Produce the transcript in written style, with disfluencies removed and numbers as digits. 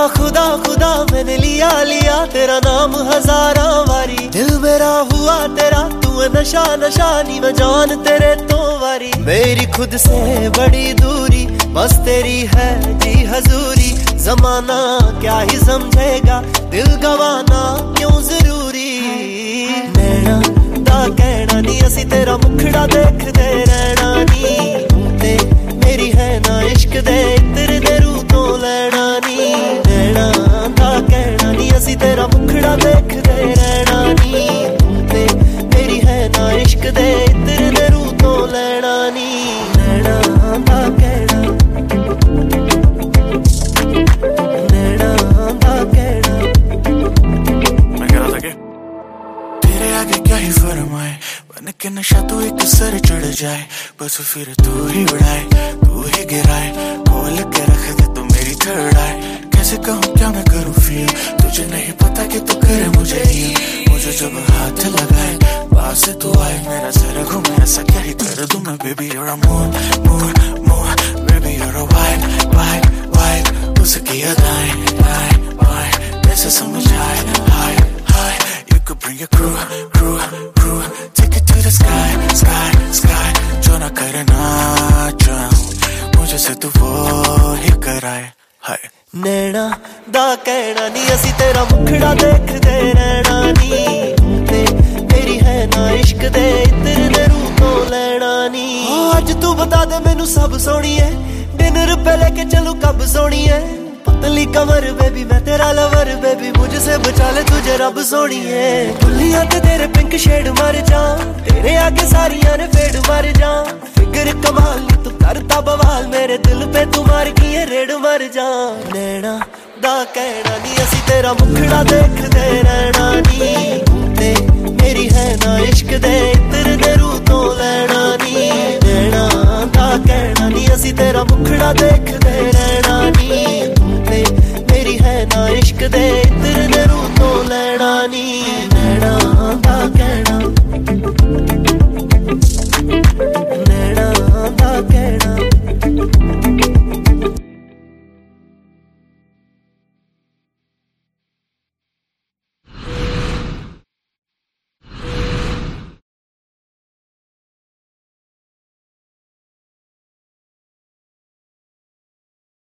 खुदा खुदा मैंने लिया लिया तेरा नाम हजारा वारी। दिल मेरा हुआ तेरा तू नशा नशा नी मैं जान तेरे तो वारी। मेरी खुद से बड़ी दूरी बस तेरी है जी हजूरी। जमाना क्या ही समझेगा दिल गवाना क्यों जरूरी। नैना दा कहना नी असी तेरा मुखड़ा देखदे रहना नी। ते मेरी है ना इश्क दे इत्र दे रू तो लेना नी। नैना दा कहना नी असी तेरा मुखड़ा देखदे रहना नी। ते मेरी है ना इश्क दे इत्र दे रू तो लेना नी। नैना दा कहना क्या ही फरमाए बन के नशा तो एक सर चढ़ जाए। बस फिर तू ही उड़ाए तू ही गिराए खोल के रख दे तो मेरी थर्ड आए। कैसे कहूँ क्या मैं करूँ फील तुझे नहीं पता कि तू करे मुझे ही। मुझे जब हाथ लगाए पास तू आए मेरा सर घूमे ऐसा क्या ही कर दूँ मैं। Baby you're a moon moon moon baby you're a white white white उसकी अदाएं दाएं बाएं कैसे समझ आए हाय हाय। You could bring your crew, crew, crew. Take it to the sky, sky, sky. जो ना करे ना चाहूं मुझे से तू वो ही कराए हाय। नैना दा कहना नी असी तेरा मुखड़ा देखदे रहना नी। ते मेरी है ना इश्क दे इत्र दे रू तो लेना नी। आज तू बता दे मैनू सब सोनी है डिनर पे लेके चलूं कब सोनी है। पतली कमर बेबी मैं तेरा लवर बेबी मुझसे बचा ले तुझे रब सोनी है। दुनिया ते तेरे पिंक शेड मर जा तेरे आगे सारियां ने फेड मर जा। फिगर कमाल नी तू करता बवाल मेरे दिल पे तू मार किए रेड मर जा। नैना दा कहना नी असी तेरा मुखड़ा देखदे रहना नी। ते मेरी है ना इश्क दे इत्र दे रू तो लेना नी। नैना दा कहना नी असी तेरा मुखड़ा देखदे रहना नी। मेरी है ना इश्क दे